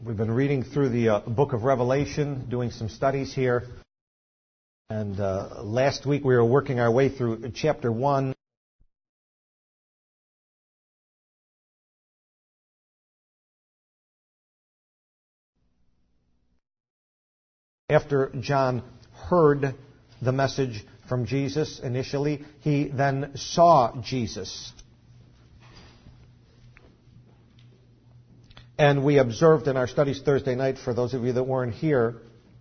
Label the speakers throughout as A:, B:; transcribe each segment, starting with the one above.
A: We've been reading through the book of Revelation, doing some studies here. And last week we were working our way through chapter 1. After John heard the message from Jesus initially, he then saw Jesus. And we observed in our studies Thursday night, for those of you that weren't here,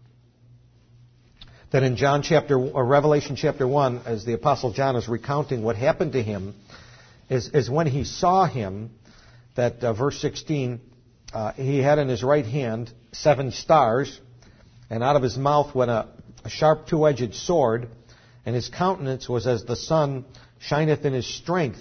A: that in Revelation chapter 1, as the Apostle John is recounting what happened to him, is when he saw him, that verse 16, he had in his right hand 7 stars, and out of his mouth went a sharp two-edged sword, and his countenance was as the sun shineth in his strength.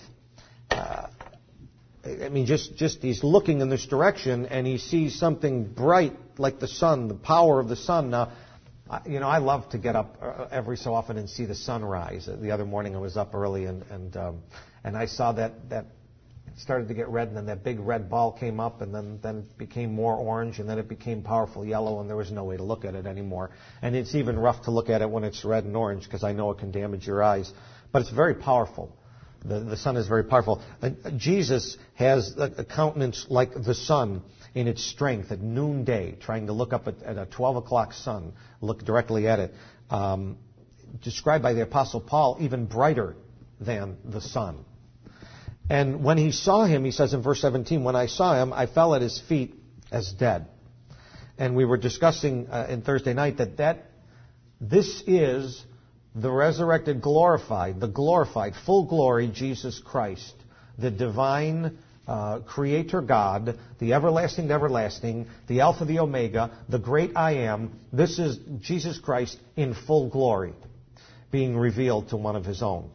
A: Just he's looking in this direction, and he sees something bright like the sun, the power of the sun. Now, I love to get up every so often and see the sunrise. The other morning I was up early, and I saw that it started to get red, and then that big red ball came up, and then it became more orange, and then it became powerful yellow, and there was no way to look at it anymore. And it's even rough to look at it when it's red and orange, because I know it can damage your eyes. But it's very powerful. The sun is very powerful. Jesus has a countenance like the sun in its strength at noonday, trying to look up at a 12 o'clock sun, look directly at it. Described by the Apostle Paul, even brighter than the sun. And when he saw him, he says in verse 17, when I saw him, I fell at his feet as dead. And we were discussing in Thursday night that this is the resurrected, glorified, full glory Jesus Christ, the divine Creator God, the everlasting to everlasting, the Alpha, the Omega, the great I am. This is Jesus Christ in full glory, being revealed to one of His own.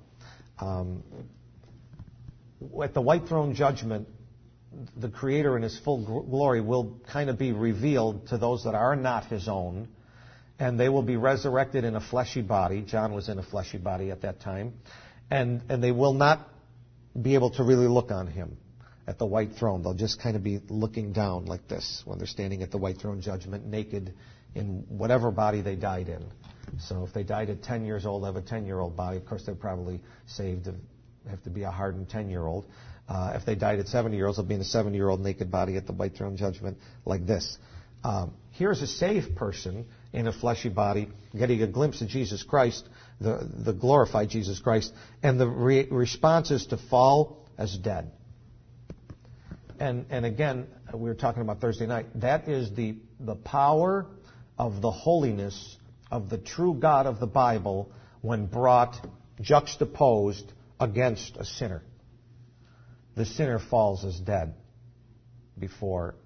A: At the white throne judgment, the Creator in His full glory will kind of be revealed to those that are not His own, and they will be resurrected in a fleshy body. John was in a fleshy body at that time. And they will not be able to really look on Him at the white throne. They'll just kind of be looking down like this when they're standing at the white throne judgment, naked in whatever body they died in. So if they died at 10 years old, have a 10-year-old body. Of course, they're probably saved. Have to be a hardened 10-year-old. If they died at 70 years old, they'll be in a 70-year-old naked body at the white throne judgment like this. Here's a saved person in a fleshy body, getting a glimpse of Jesus Christ, the glorified Jesus Christ, and the response is to fall as dead. And again, we were talking about Thursday night, that is the power of the holiness of the true God of the Bible when brought, juxtaposed against a sinner. The sinner falls as dead before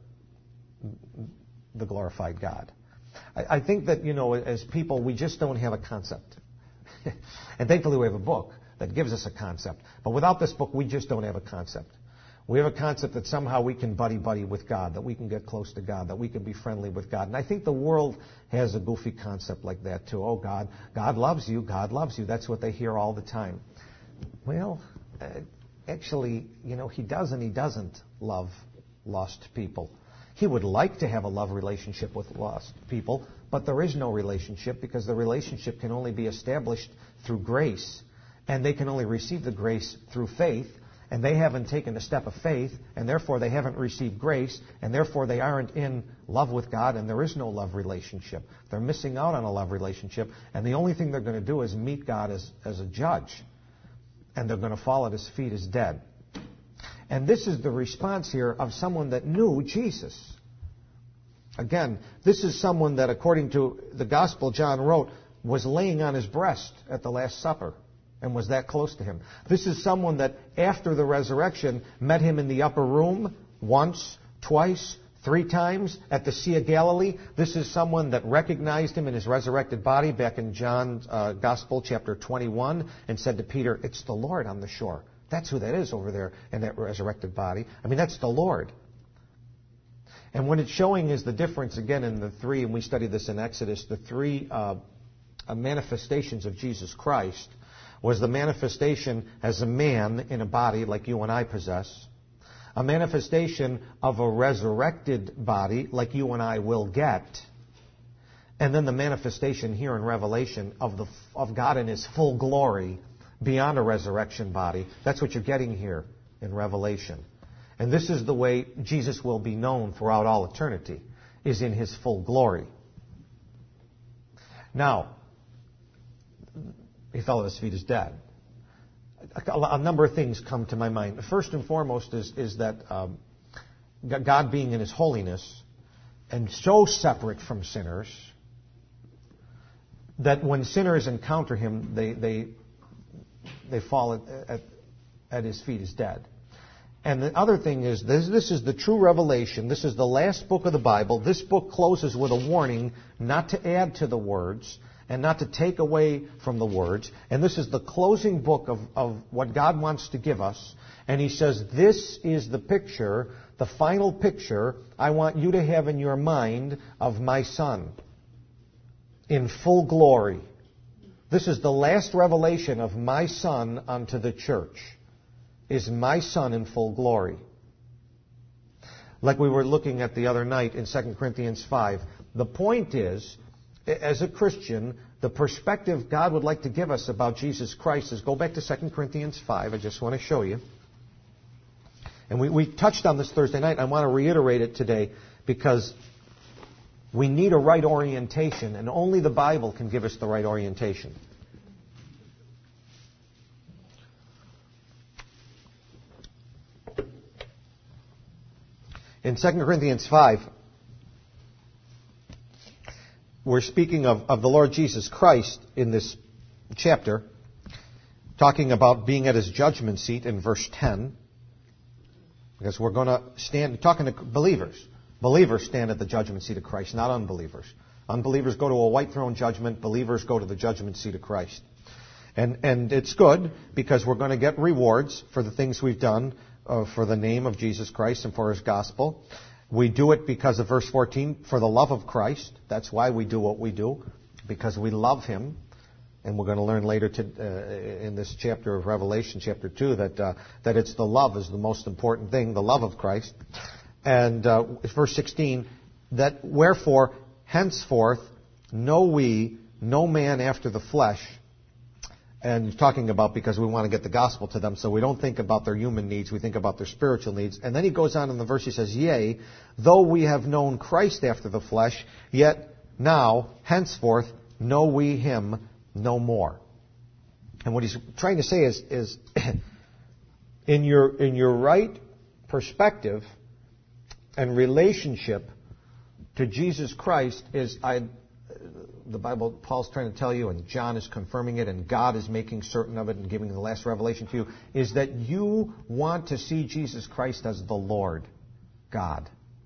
A: the glorified God. I think that, as people, we just don't have a concept. And thankfully we have a book that gives us a concept. But without this book, we just don't have a concept. We have a concept that somehow we can buddy with God, that we can get close to God, that we can be friendly with God. And I think the world has a goofy concept like that too. Oh, God loves you, God loves you. That's what they hear all the time. Well, actually, He does and He doesn't love lost people. He would like to have a love relationship with lost people, but there is no relationship because the relationship can only be established through grace, and they can only receive the grace through faith, and they haven't taken a step of faith, and therefore they haven't received grace, and therefore they aren't in love with God, and there is no love relationship. They're missing out on a love relationship, and the only thing they're going to do is meet God as a judge, and they're going to fall at His feet as dead. And this is the response here of someone that knew Jesus. Again, this is someone that, according to the gospel John wrote, was laying on His breast at the Last Supper and was that close to Him. This is someone that, after the resurrection, met Him in the upper room once, twice, 3 times at the Sea of Galilee. This is someone that recognized Him in His resurrected body back in John's Gospel, chapter 21, and said to Peter, "It's the Lord on the shore." That's who that is over there in that resurrected body. That's the Lord. And what it's showing is the difference, again, in the 3, and we studied this in Exodus, the 3 manifestations of Jesus Christ was the manifestation as a man in a body like you and I possess, a manifestation of a resurrected body like you and I will get, and then the manifestation here in Revelation of God in His full glory beyond a resurrection body. That's what you're getting here in Revelation. And this is the way Jesus will be known throughout all eternity, is in His full glory. Now, He fell at His feet as dead. A number of things come to my mind. First and foremost is that God being in His holiness and so separate from sinners that when sinners encounter Him, they fall at His feet as dead. And the other thing is, this is the true revelation. This is the last book of the Bible. This book closes with a warning not to add to the words and not to take away from the words. And this is the closing book of what God wants to give us. And He says, this is the picture, the final picture I want you to have in your mind of my Son in full glory. This is the last revelation of my Son unto the church, is my Son in full glory. Like we were looking at the other night in 2 Corinthians 5. The point is, as a Christian, the perspective God would like to give us about Jesus Christ is, go back to 2 Corinthians 5. I just want to show you. And we touched on this Thursday night. I want to reiterate it today because we need a right orientation, and only the Bible can give us the right orientation. In 2 Corinthians 5, we're speaking of the Lord Jesus Christ in this chapter, talking about being at His judgment seat in verse 10, because we're going to stand, talking to believers. Believers stand at the judgment seat of Christ, not unbelievers. Unbelievers go to a white throne judgment. Believers go to the judgment seat of Christ. And it's good because we're going to get rewards for the things we've done for the name of Jesus Christ and for His gospel. We do it because of verse 14, for the love of Christ. That's why we do what we do, because we love Him. And we're going to learn later in this chapter of Revelation, chapter 2, that it's the love is the most important thing, the love of Christ. And verse 16, that wherefore henceforth know we no man after the flesh. And talking about because we want to get the gospel to them, so we don't think about their human needs, we think about their spiritual needs. And then he goes on in the verse, he says, yea, though we have known Christ after the flesh, yet now, henceforth, know we Him no more. And what he's trying to say is in your right perspective and relationship to Jesus Christ the Bible, Paul's trying to tell you, and John is confirming it, and God is making certain of it and giving the last revelation to you, is that you want to see Jesus Christ as the Lord God.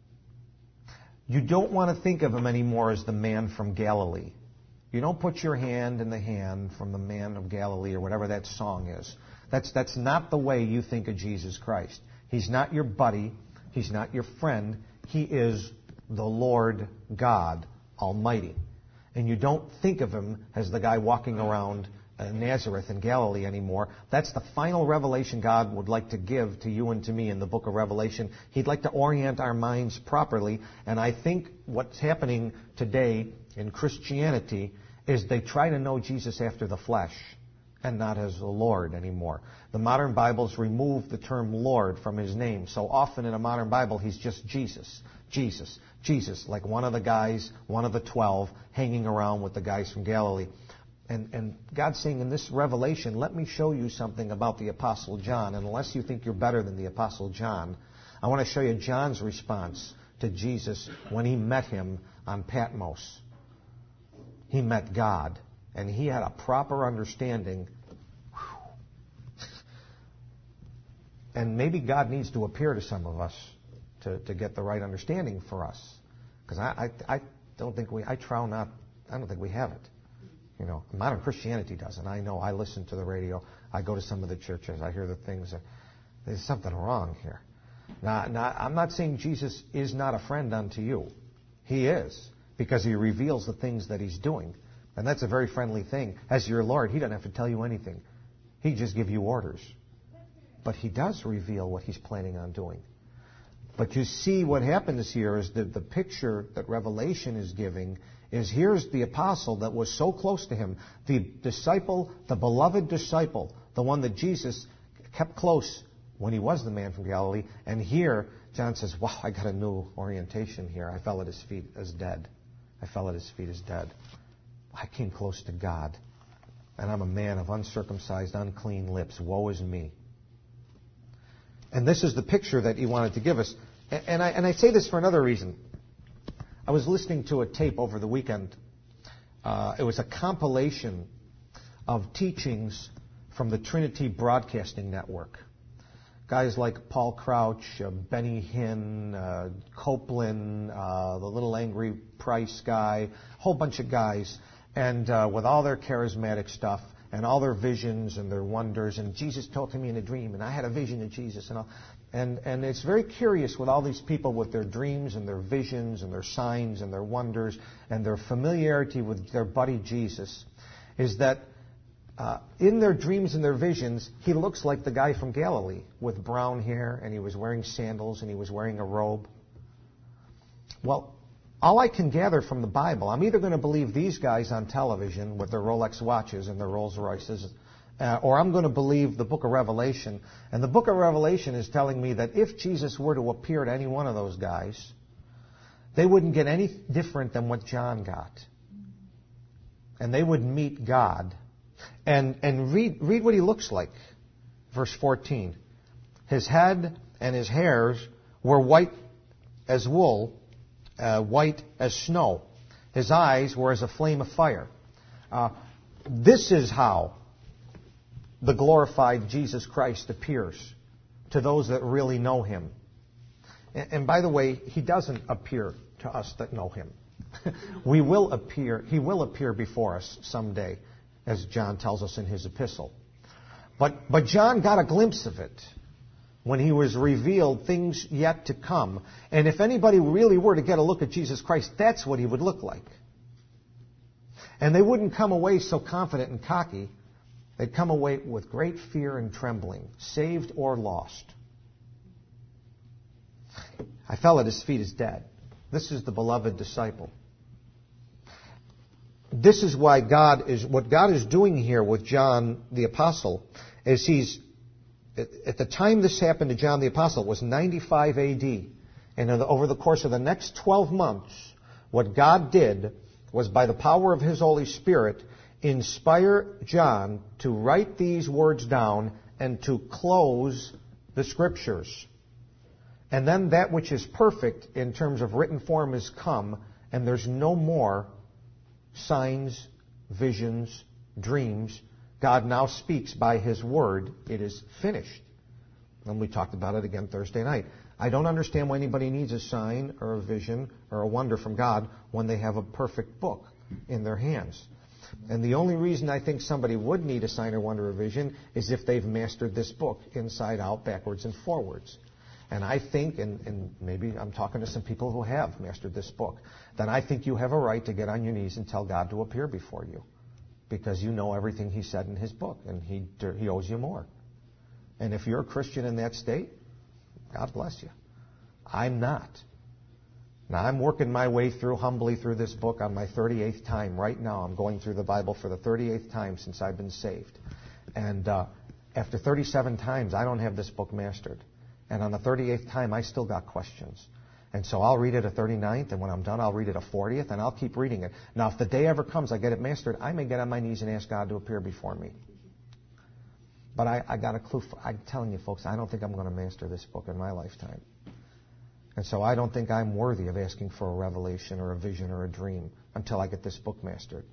A: You don't want to think of Him anymore as the man from Galilee. You don't put your hand in the hand from the man of Galilee or whatever that song is. That's not the way you think of Jesus Christ. He's not your buddy. He's not your friend. He is the Lord God Almighty. And you don't think of Him as the guy walking around Nazareth in Galilee anymore. That's the final revelation God would like to give to you and to me in the book of Revelation. He'd like to orient our minds properly. And I think what's happening today in Christianity is they try to know Jesus after the flesh and not as the Lord anymore. The modern Bibles remove the term Lord from His name. So often in a modern Bible, He's just Jesus. Jesus. Jesus, like one of the guys, one of the 12, hanging around with the guys from Galilee. And God's saying in this revelation, let me show you something about the Apostle John. And unless you think you're better than the Apostle John, I want to show you John's response to Jesus when he met Him on Patmos. He met God, and he had a proper understanding. And maybe God needs to appear to some of us to get the right understanding for us. Because I don't think I don't think we have it. You know, modern Christianity doesn't. I know. I listen to the radio. I go to some of the churches. I hear the things. There's something wrong here. Now, I'm not saying Jesus is not a friend unto you. He is, because He reveals the things that He's doing. And that's a very friendly thing. As your Lord, He doesn't have to tell you anything. He just gives you orders. But He does reveal what He's planning on doing. But you see what happens here is that the picture that Revelation is giving is here's the apostle that was so close to him, the disciple, the beloved disciple, the one that Jesus kept close when he was the man from Galilee. And here, John says, wow, I got a new orientation here. I fell at his feet as dead. I fell at his feet as dead. I came close to God. And I'm a man of uncircumcised, unclean lips. Woe is me. And this is the picture that he wanted to give us. And I say this for another reason. I was listening to a tape over the weekend. It was a compilation of teachings from the Trinity Broadcasting Network. Guys like Paul Crouch, Benny Hinn, Copeland, the little angry Price guy, a whole bunch of guys, and with all their charismatic stuff and all their visions and their wonders, and Jesus talked to me in a dream, and I had a vision of Jesus, and all. And it's very curious with all these people with their dreams and their visions and their signs and their wonders and their familiarity with their buddy Jesus, is that in their dreams and their visions, he looks like the guy from Galilee with brown hair, and he was wearing sandals, and he was wearing a robe. Well, all I can gather from the Bible, I'm either going to believe these guys on television with their Rolex watches and their Rolls Royces, or I'm going to believe the book of Revelation. And the book of Revelation is telling me that if Jesus were to appear to any one of those guys, they wouldn't get any different than what John got. And they would meet God. And read what he looks like. Verse 14. His head and his hairs were white as wool, white as snow. His eyes were as a flame of fire. This is how the glorified Jesus Christ appears to those that really know him. And by the way, he doesn't appear to us that know him. He will appear before us someday, as John tells us in his epistle. But John got a glimpse of it when he was revealed things yet to come. And if anybody really were to get a look at Jesus Christ, that's what he would look like. And they wouldn't come away so confident and cocky. They'd come away with great fear and trembling, saved or lost. I fell at his feet as dead. This is the beloved disciple. This is why what God is doing here with John the Apostle is at the time this happened to John the Apostle, it was 95 AD. And over the course of the next 12 months, what God did was by the power of his Holy Spirit, inspire John to write these words down and to close the Scriptures. And then that which is perfect in terms of written form is come, and there's no more signs, visions, dreams. God now speaks by his word. It is finished. And we talked about it again Thursday night. I don't understand why anybody needs a sign or a vision or a wonder from God when they have a perfect book in their hands. And the only reason I think somebody would need a sign or wonder or vision is if they've mastered this book inside out, backwards, and forwards. And I think, and maybe I'm talking to some people who have mastered this book, then I think you have a right to get on your knees and tell God to appear before you. Because you know everything he said in his book, and he owes you more. And if you're a Christian in that state, God bless you. I'm not. Now, I'm working my way humbly through this book on my 38th time. Right now, I'm going through the Bible for the 38th time since I've been saved. And after 37 times, I don't have this book mastered. And on the 38th time, I still got questions. And so I'll read it a 39th, and when I'm done, I'll read it a 40th, and I'll keep reading it. Now, if the day ever comes I get it mastered, I may get on my knees and ask God to appear before me. But I got a clue. I'm telling you, folks, I don't think I'm going to master this book in my lifetime. And so I don't think I'm worthy of asking for a revelation or a vision or a dream until I get this book mastered.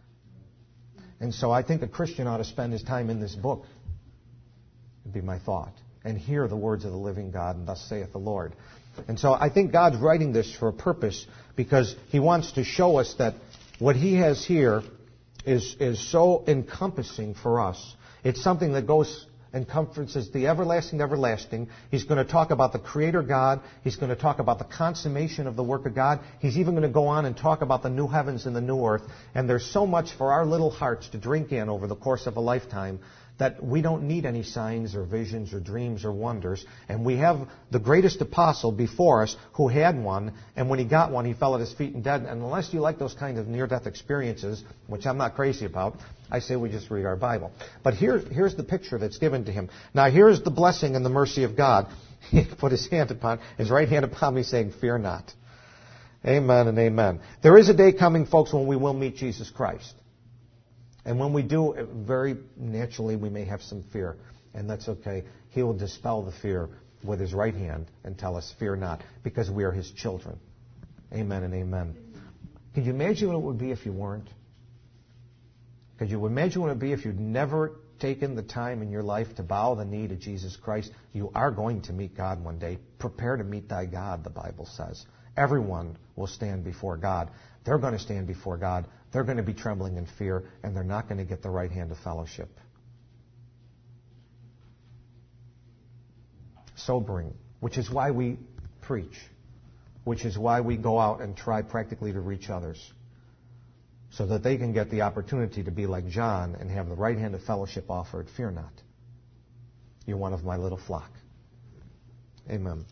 A: And so I think a Christian ought to spend his time in this book, would be my thought, and hear the words of the living God, and thus saith the Lord. And so I think God's writing this for a purpose, because he wants to show us that what he has here is so encompassing for us. It's something that goes encompasses the everlasting. He's going to talk about the Creator God. He's going to talk about the consummation of the work of God. He's even going to go on and talk about the new heavens and the new earth. And there's so much for our little hearts to drink in over the course of a lifetime that we don't need any signs or visions or dreams or wonders. And we have the greatest apostle before us who had one, and when he got one, he fell at his feet and dead. And unless you like those kind of near-death experiences, which I'm not crazy about, I say we just read our Bible. But here's the picture that's given to him. Now here's the blessing and the mercy of God. He put his right hand upon me, saying, "Fear not." Amen and amen. There is a day coming, folks, when we will meet Jesus Christ. And when we do, very naturally we may have some fear. And that's okay. He will dispel the fear with his right hand and tell us, "Fear not," because we are his children. Amen and amen. Could you imagine what it would be if you weren't? Could you imagine what it would be if you'd never taken the time in your life to bow the knee to Jesus Christ? You are going to meet God one day. Prepare to meet thy God, the Bible says. Everyone will stand before God. They're going to stand before God. They're going to be trembling in fear, and they're not going to get the right hand of fellowship. Sobering, which is why we preach, which is why we go out and try practically to reach others, so that they can get the opportunity to be like John and have the right hand of fellowship offered. Fear not. You're one of my little flock. Amen.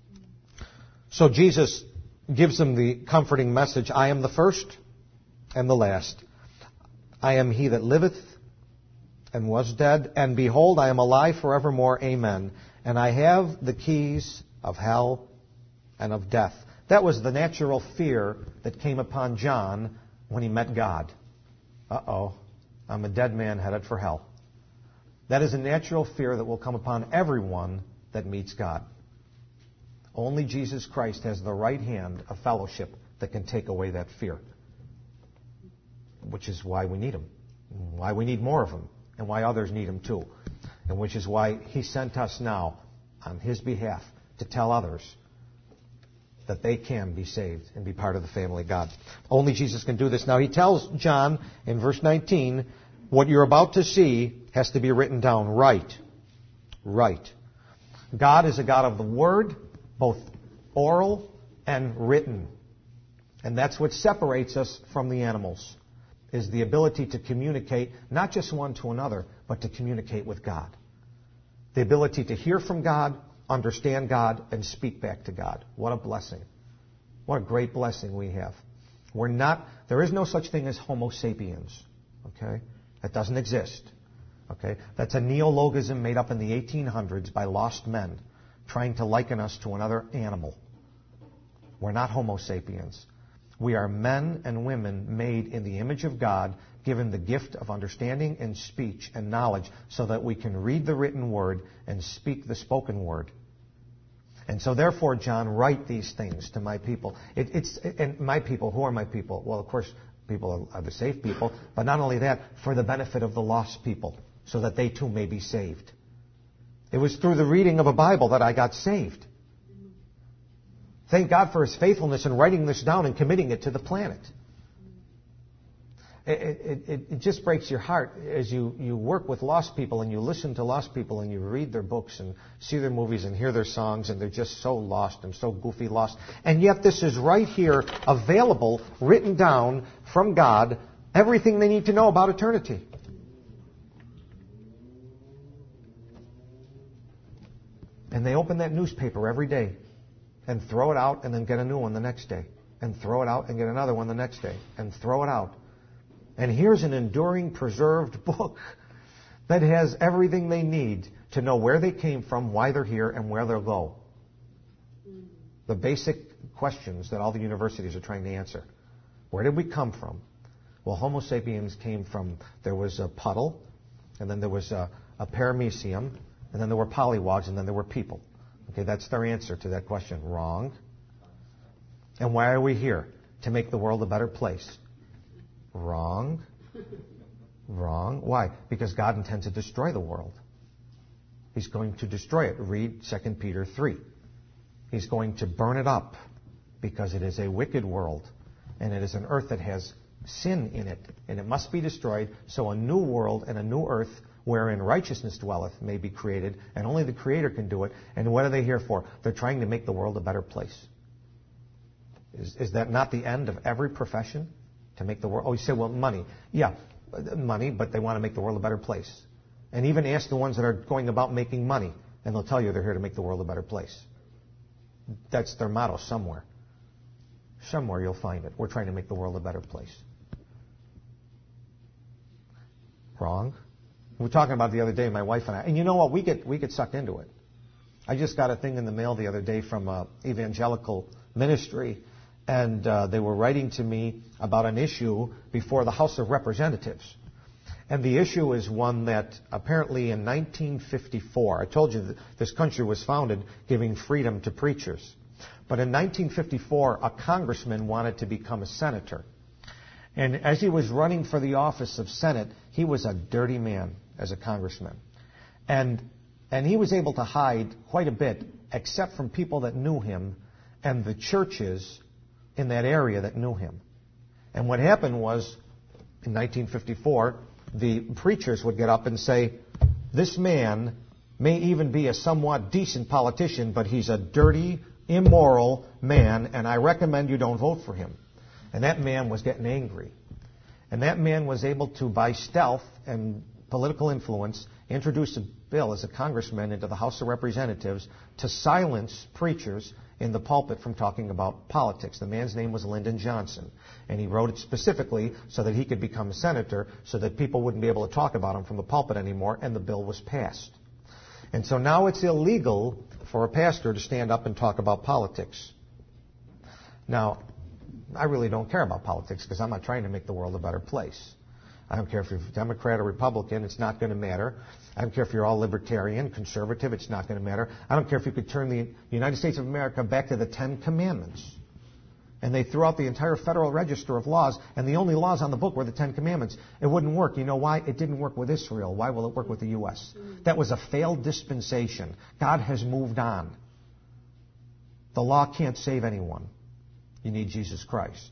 A: So Jesus gives them the comforting message, "I am the first and the last. I am he that liveth and was dead, and behold, I am alive forevermore. Amen. And I have the keys of hell and of death." That was the natural fear that came upon John when he met God. Uh-oh, I'm a dead man headed for hell. That is a natural fear that will come upon everyone that meets God. Only Jesus Christ has the right hand of fellowship that can take away that fear, which is why we need him, why we need more of him, and why others need him too, and which is why he sent us now on his behalf to tell others that they can be saved and be part of the family of God. Only Jesus can do this. Now he tells John in verse 19, what you're about to see has to be written down right. Right. God is a God of the Word, both oral and written. And that's what separates us from the animals, is the ability to communicate, not just one to another, but to communicate with God. The ability to hear from God, understand God, and speak back to God. What a blessing. What a great blessing we have. There is no such thing as Homo sapiens. Okay? That doesn't exist. Okay? That's a neologism made up in the 1800s by lost men trying to liken us to another animal. We're not Homo sapiens. We are men and women made in the image of God, given the gift of understanding and speech and knowledge so that we can read the written word and speak the spoken word. And so therefore, John, write these things to my people. And my people, who are my people? Well, of course, people are the saved people, but not only that, for the benefit of the lost people, so that they too may be saved. It was through the reading of a Bible that I got saved. Thank God for his faithfulness in writing this down and committing it to the planet. It just breaks your heart as you work with lost people and you listen to lost people and you read their books and see their movies and hear their songs, and they're just so lost and so goofy lost. And yet this is right here, available, written down from God, everything they need to know about eternity. And they open that newspaper every day and throw it out and then get a new one the next day. And throw it out and get another one the next day. And throw it out. And here's an enduring, preserved book that has everything they need to know where they came from, why they're here, and where they'll go. The basic questions that all the universities are trying to answer. Where did we come from? Well, Homo sapiens came from, there was a puddle, and then there was a paramecium, and then there were polywogs, and then there were people. Okay, that's their answer to that question. Wrong. And why are we here? To make the world a better place. Wrong. Wrong. Why? Because God intends to destroy the world. He's going to destroy it. Read 2 Peter 3. He's going to burn it up because it is a wicked world and it is an earth that has sin in it, and it must be destroyed so a new world and a new earth wherein righteousness dwelleth may be created, and only the Creator can do it. And what are they here for? They're trying to make the world a better place. Is that not the end of every profession? To make the world... Oh, you say, well, money. Yeah, money, but they want to make the world a better place. And even ask the ones that are going about making money, and they'll tell you they're here to make the world a better place. That's their motto somewhere. Somewhere you'll find it. We're trying to make the world a better place. Wrong. We were talking about it the other day, my wife and I. And you know what? We get sucked into it. I just got a thing in the mail the other day from an evangelical ministry, and they were writing to me about an issue before the House of Representatives. And the issue is one that apparently in 1954, I told you that this country was founded giving freedom to preachers. But in 1954, a congressman wanted to become a senator. And as he was running for the office of Senate, he was a dirty man as a congressman. And he was able to hide quite a bit, except from people that knew him and the churches in that area that knew him. And what happened was, in 1954, the preachers would get up and say, this man may even be a somewhat decent politician, but he's a dirty, immoral man, and I recommend you don't vote for him. And that man was getting angry. And that man was able to, by stealth and political influence, introduce a bill as a congressman into the House of Representatives to silence preachers in the pulpit from talking about politics. The man's name was Lyndon Johnson. And he wrote it specifically so that he could become a senator, so that people wouldn't be able to talk about him from the pulpit anymore, and the bill was passed. And so now it's illegal for a pastor to stand up and talk about politics. Now, I really don't care about politics because I'm not trying to make the world a better place. I don't care if you're Democrat or Republican, it's not going to matter. I don't care if you're all libertarian, conservative, it's not going to matter. I don't care if you could turn the United States of America back to the Ten Commandments. And they threw out the entire Federal Register of laws, and the only laws on the book were the Ten Commandments. It wouldn't work. You know why? It didn't work with Israel. Why will it work with the U.S.? That was a failed dispensation. God has moved on. The law can't save anyone. You need Jesus Christ.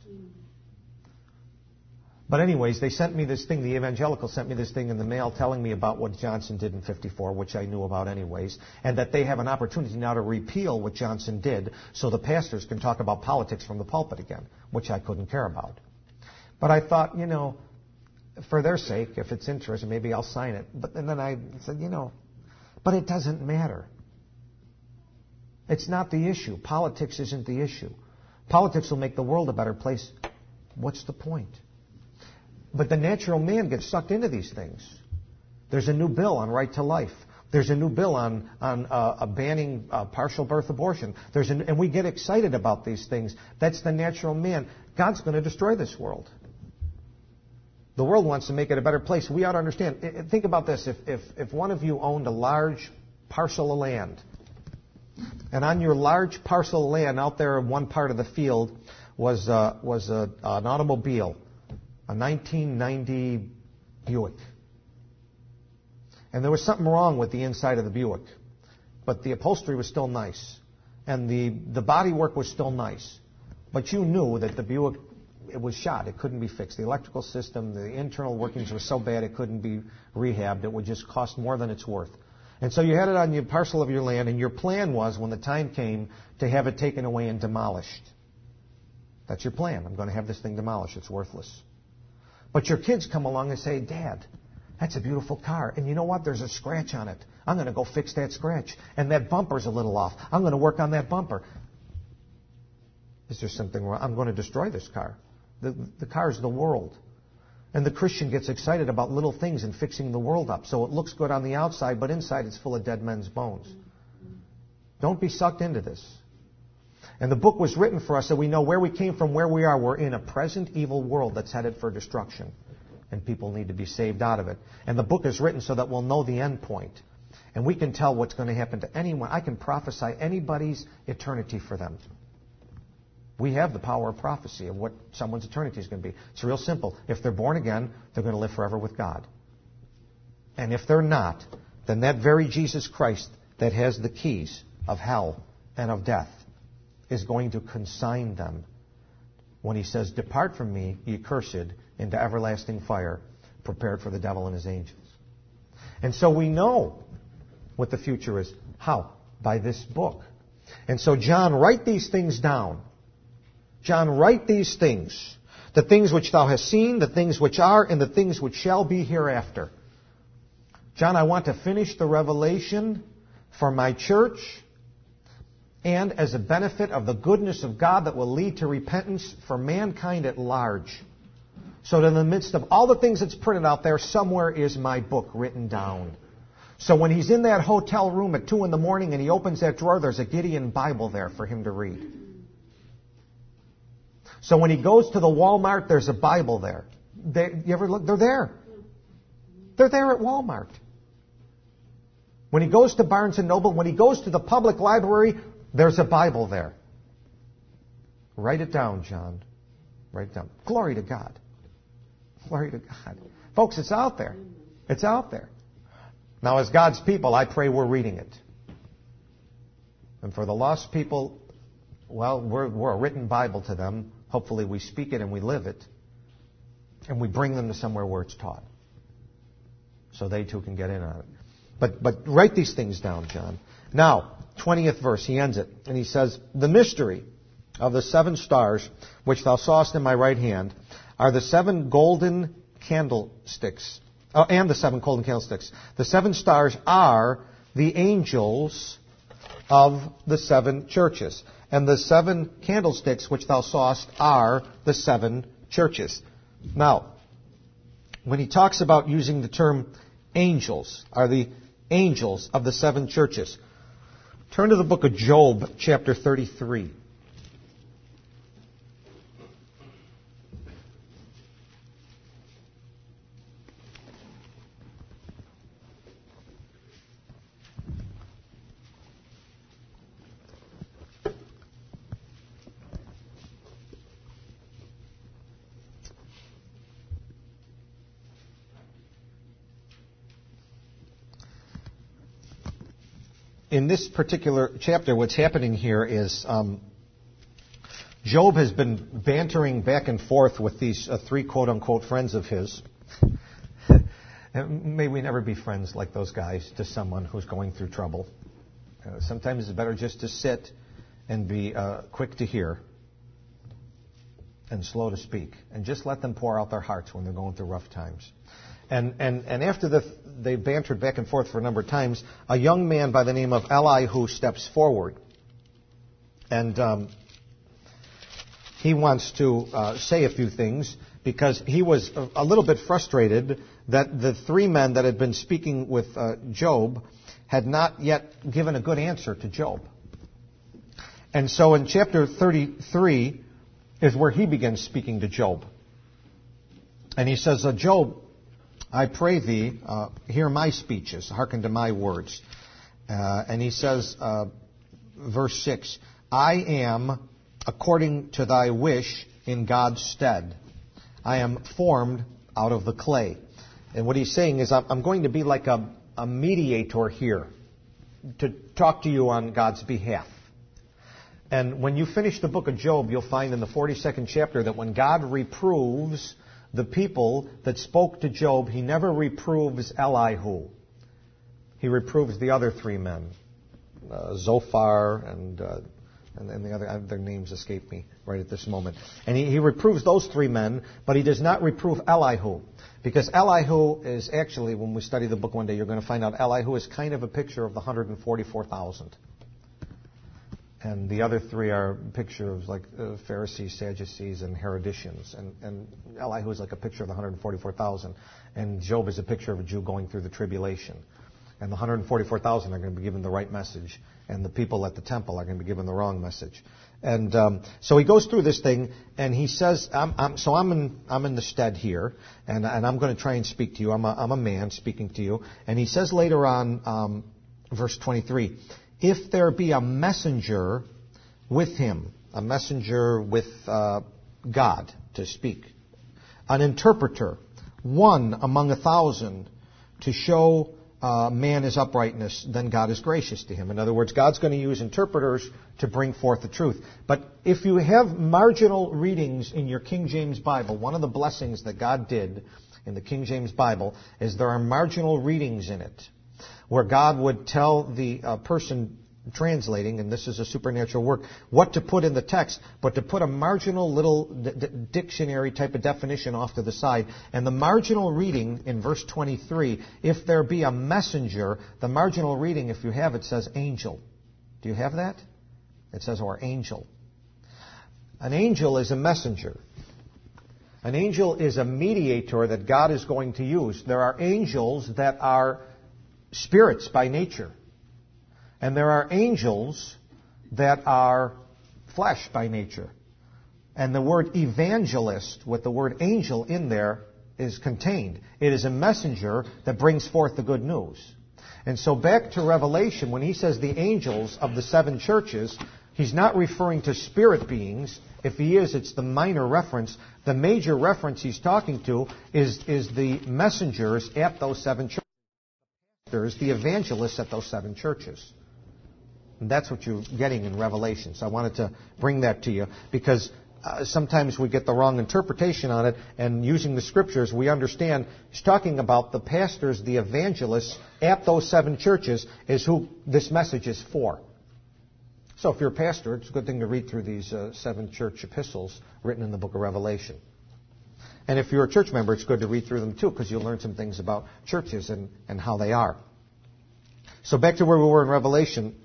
A: But anyways, they sent me this thing, the evangelicals sent me this thing in the mail telling me about what Johnson did in 54, which I knew about anyways, and that they have an opportunity now to repeal what Johnson did so the pastors can talk about politics from the pulpit again, which I couldn't care about. But I thought, for their sake, if it's interesting, maybe I'll sign it. And then I said, but it doesn't matter. It's not the issue. Politics isn't the issue. Politics will make the world a better place. What's the point? But the natural man gets sucked into these things. There's a new bill on right to life. There's a new bill on banning partial birth abortion. And we get excited about these things. That's the natural man. God's going to destroy this world. The world wants to make it a better place. We ought to understand. Think about this. If one of you owned a large parcel of land, and on your large parcel of land out there in one part of the field was an automobile, a 1990 Buick. And there was something wrong with the inside of the Buick. But the upholstery was still nice. And the bodywork was still nice. But you knew that the Buick, it was shot. It couldn't be fixed. The electrical system, the internal workings were so bad it couldn't be rehabbed. It would just cost more than it's worth. And so you had it on your parcel of your land, and your plan was, when the time came, to have it taken away and demolished. That's your plan. I'm going to have this thing demolished. It's worthless. But your kids come along and say, Dad, that's a beautiful car. And you know what? There's a scratch on it. I'm going to go fix that scratch. And that bumper's a little off. I'm going to work on that bumper. Is there something wrong? I'm going to destroy this car. The car is the world. And the Christian gets excited about little things and fixing the world up. So it looks good on the outside, but inside it's full of dead men's bones. Don't be sucked into this. And the book was written for us so we know where we came from, where we are. We're in a present evil world that's headed for destruction. And people need to be saved out of it. And the book is written so that we'll know the end point. And we can tell what's going to happen to anyone. I can prophesy anybody's eternity for them. We have the power of prophecy of what someone's eternity is going to be. It's real simple. If they're born again, they're going to live forever with God. And if they're not, then that very Jesus Christ that has the keys of hell and of death is going to consign them when he says, "Depart from me, ye cursed, into everlasting fire, prepared for the devil and his angels." And so we know what the future is. How? By this book. And so, John, write these things down. John, write these things. The things which thou hast seen, the things which are, and the things which shall be hereafter. John, I want to finish the revelation for my church and as a benefit of the goodness of God that will lead to repentance for mankind at large. So that in the midst of all the things that's printed out there, somewhere is my book written down. So when he's in that hotel room at 2 in the morning and he opens that drawer, there's a Gideon Bible there for him to read. So when he goes to the Walmart, there's a Bible there. You ever look? They're there. They're there at Walmart. When he goes to Barnes & Noble, when he goes to the public library, there's a Bible there. Write it down, John. Write it down. Glory to God. Glory to God. Folks, it's out there. It's out there. Now, as God's people, I pray we're reading it. And for the lost people, well, we're a written Bible to them. Hopefully we speak it and we live it. And we bring them to somewhere where it's taught. So they too can get in on it. But write these things down, John. Now, 20th verse, he ends it. And he says, the mystery of the 7 stars, which thou sawest in my right hand, are the 7 golden candlesticks. And the 7 golden candlesticks. The 7 stars are the angels of the 7 churches. And the 7 candlesticks which thou sawest are the 7 churches. Now, when he talks about using the term angels, are the angels of the 7 churches. Turn to the book of Job, chapter 33. In this particular chapter, what's happening here is Job has been bantering back and forth with these 3 quote-unquote friends of his. May we never be friends like those guys to someone who's going through trouble. Sometimes it's better just to sit and be quick to hear and slow to speak, and just let them pour out their hearts when they're going through rough times. And after they bantered back and forth for a number of times, a young man by the name of Elihu steps forward. And he wants to say a few things because he was a little bit frustrated that the 3 men that had been speaking with Job had not yet given a good answer to Job. And so in chapter 33 is where he begins speaking to Job. And he says, Job, I pray thee, hear my speeches, hearken to my words. And he says, verse 6, I am according to thy wish in God's stead. I am formed out of the clay. And what he's saying is, I'm going to be like a mediator here to talk to you on God's behalf. And when you finish the book of Job, you'll find in the 42nd chapter that when God reproves the people that spoke to Job, he never reproves Elihu. He reproves the other 3 men, Zophar and the other, their names escape me right at this moment. And he reproves those 3 men, but he does not reprove Elihu. Because Elihu is actually, when we study the book one day, you're going to find out Elihu is kind of a picture of the 144,000. And the other 3 are a picture of like Pharisees, Sadducees, and Herodians. And Elihu is like a picture of the 144,000. And Job is a picture of a Jew going through the tribulation. And the 144,000 are going to be given the right message. And the people at the temple are going to be given the wrong message. And so he goes through this thing, and he says, I'm in the stead here, and I'm going to try and speak to you. I'm a man speaking to you. And he says later on, verse 23, if there be a messenger with him, a messenger with God to speak, an interpreter, one among 1,000 to show man his uprightness, then God is gracious to him. In other words, God's going to use interpreters to bring forth the truth. But if you have marginal readings in your King James Bible, one of the blessings that God did in the King James Bible is there are marginal readings in it where God would tell the person translating, and this is a supernatural work, what to put in the text, but to put a marginal little dictionary type of definition off to the side. And the marginal reading in verse 23, if there be a messenger, the marginal reading, if you have it, says angel. Do you have that? It says, or angel. An angel is a messenger. An angel is a mediator that God is going to use. There are angels that are spirits by nature. And there are angels that are flesh by nature. And the word evangelist, with the word angel in there, is contained. It is a messenger that brings forth the good news. And so back to Revelation, when he says the angels of the 7 churches, he's not referring to spirit beings. If he is, it's the minor reference. The major reference he's talking to is the messengers at those 7 churches, the evangelists at those 7 churches. And that's what you're getting in Revelation. So I wanted to bring that to you because sometimes we get the wrong interpretation on it, and using the scriptures, we understand he's talking about the pastors, the evangelists at those 7 churches is who this message is for. So if you're a pastor, it's a good thing to read through these 7 church epistles written in the book of Revelation. And if you're a church member, it's good to read through them too, because you'll learn some things about churches and how they are. So back to where we were in Revelation.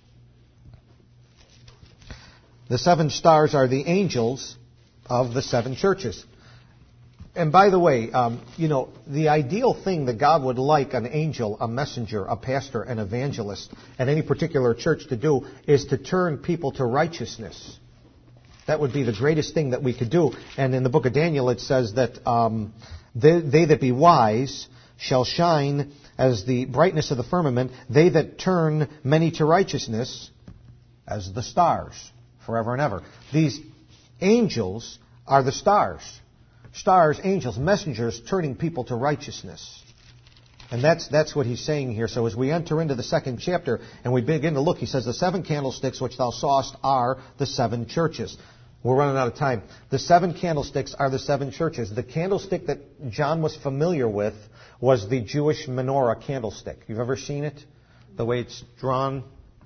A: The 7 stars are the angels of the 7 churches. And by the way, the ideal thing that God would like an angel, a messenger, a pastor, an evangelist at any particular church to do is to turn people to righteousness. That would be the greatest thing that we could do. And in the book of Daniel it says that they that be wise shall shine as the brightness of the firmament, they that turn many to righteousness as the stars forever and ever. These angels are the stars. Stars, angels, messengers turning people to righteousness. And that's what he's saying here. So as we enter into the 2nd chapter and we begin to look, he says, the 7 candlesticks which thou sawest are the 7 churches. We're running out of time. The 7 candlesticks are the 7 churches. The candlestick that John was familiar with was the Jewish menorah candlestick. You've ever seen it? The way it's drawn?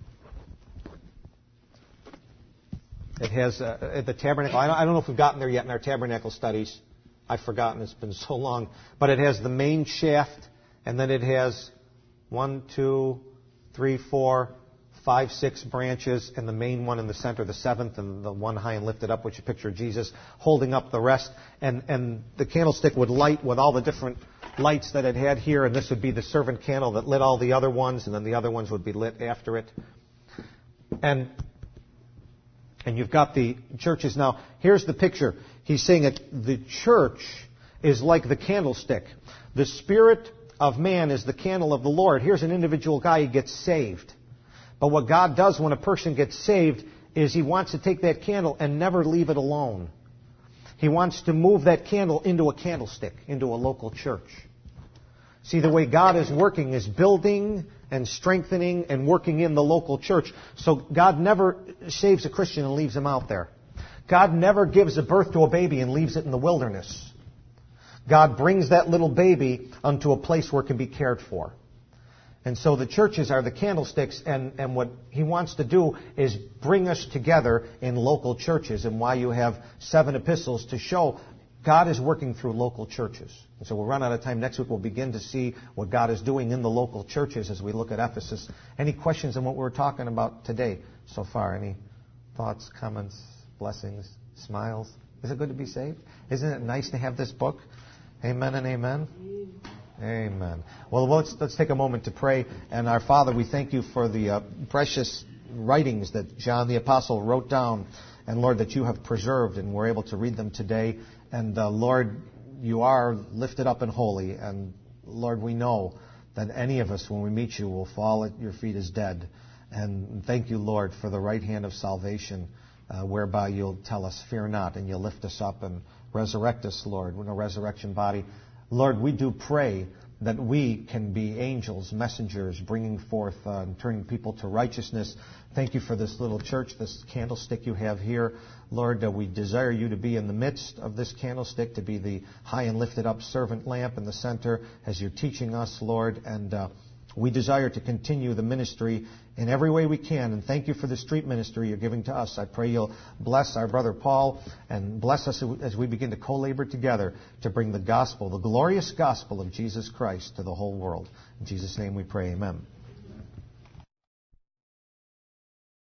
A: It has the tabernacle. I don't know if we've gotten there yet in our tabernacle studies. I've forgotten. It's been so long. But it has the main shaft, and then it has 1, 2, 3, 4, 5, 6 branches, and the main one in the center, the 7th, and the one high and lifted up, which you picture Jesus holding up the rest. And the candlestick would light with all the different lights that it had here, and this would be the servant candle that lit all the other ones, and then the other ones would be lit after it. And you've got the churches. Now, here's the picture. He's saying that the church is like the candlestick. The spirit of man is the candle of the Lord. Here's an individual guy, he gets saved. But what God does when a person gets saved is he wants to take that candle and never leave it alone. He wants to move that candle into a candlestick, into a local church. See, the way God is working is building and strengthening and working in the local church. So God never saves a Christian and leaves him out there. God never gives a birth to a baby and leaves it in the wilderness. God brings that little baby unto a place where it can be cared for. And so the churches are the candlesticks, and what he wants to do is bring us together in local churches, and why you have 7 epistles to show God is working through local churches. And so we'll run out of time. Next week we'll begin to see what God is doing in the local churches as we look at Ephesus. Any questions on what we're talking about today so far? Any thoughts, comments, blessings, smiles? Is it good to be saved? Isn't it nice to have this book? Amen and amen. Amen. Well, let's take a moment to pray. And our Father, we thank you for the precious writings that John the Apostle wrote down. And Lord, that you have preserved and we're able to read them today. And Lord, you are lifted up and holy. And Lord, we know that any of us, when we meet you, will fall at your feet as dead. And thank you, Lord, for the right hand of salvation, whereby you'll tell us, fear not, and you'll lift us up and resurrect us, Lord, with a resurrection body. Lord, we do pray that we can be angels, messengers, bringing forth and turning people to righteousness. Thank you for this little church, this candlestick you have here. Lord, we desire you to be in the midst of this candlestick, to be the high and lifted up servant lamp in the center as you're teaching us, Lord. And We desire to continue the ministry in every way we can, and thank you for the street ministry you're giving to us. I pray you'll bless our brother Paul and bless us as we begin to co-labor together to bring the gospel, the glorious gospel of Jesus Christ to the whole world. In Jesus' name we pray, amen.